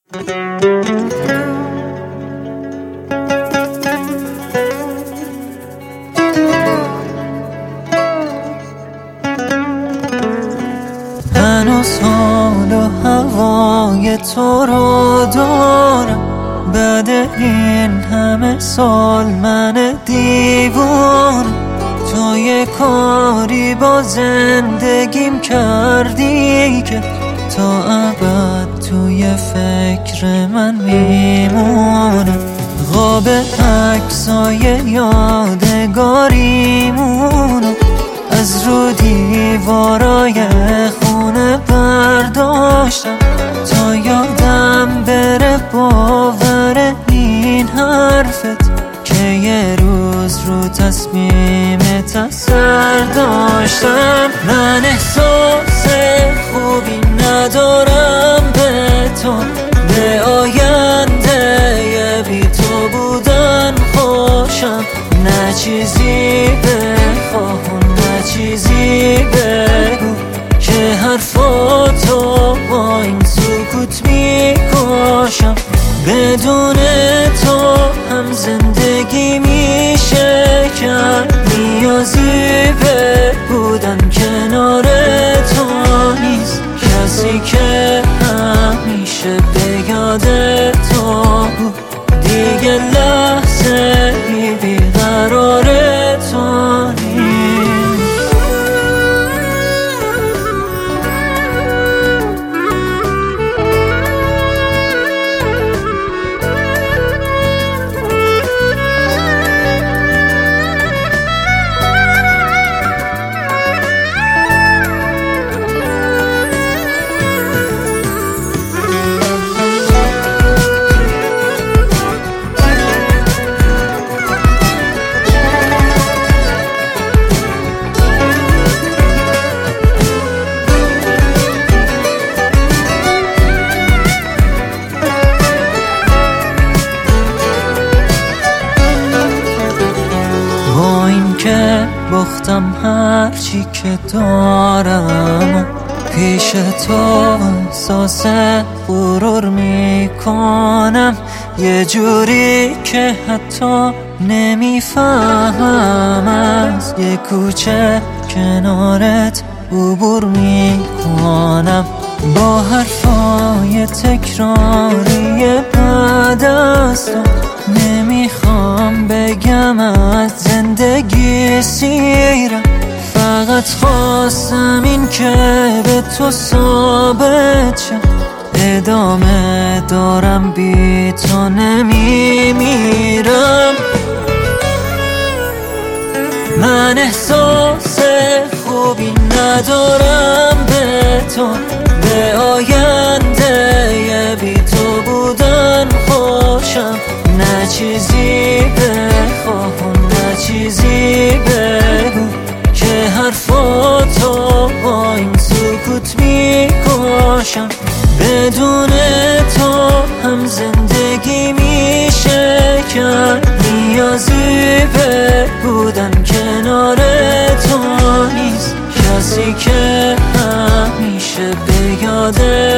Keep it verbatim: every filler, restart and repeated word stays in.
هنوز حال و هوای تو رو دارم، بعد این همه سال من دیوانه. تو یه کاری با زندگیم کردی که تا ابد توی فکر من میمونه. قاب عکسای یادگاریمونو از رو دیوارای خونه برداشتم تا یادم بره باور این حرفت که یه روز رو تصمیمت اثر داشتم. من احساس خوبی ندارم به تو، به آینده بی تو بودن خوشم. نه چیزی بخواه نه چیزی بگو که حرفاتو با این سکوت میکشم. بدون تو هم زندگی میشه کرد، نیازی به بودن کنار تو نیست. کسی که همیشه به یاد تو بود دیگه لحظه بی قرار تو نیست. با این که باختم هرچی که دارم، پیش تو احساس غرور میکنم. یه جوری که حتی نمیفهمم از یه کوچه کنارت عبور میکنم. با حرفای تکراری بعد از تو نمیخوام بگم از زندگی سیرم، فقط خواستم این که به تو ثابت شم. ادامه دارم بی تو نمیمیرم. من احساس خوبی ندارم به تو، به آینده بی تو بودن خوشم. نه چیزی بخواه نه چیزی بگو که حرفاتو با این سکوت میکشم. بدون تو هم زندگی میشه کرد، نیازی به بودن کنار تو نیست. کسی که همیشه به یاد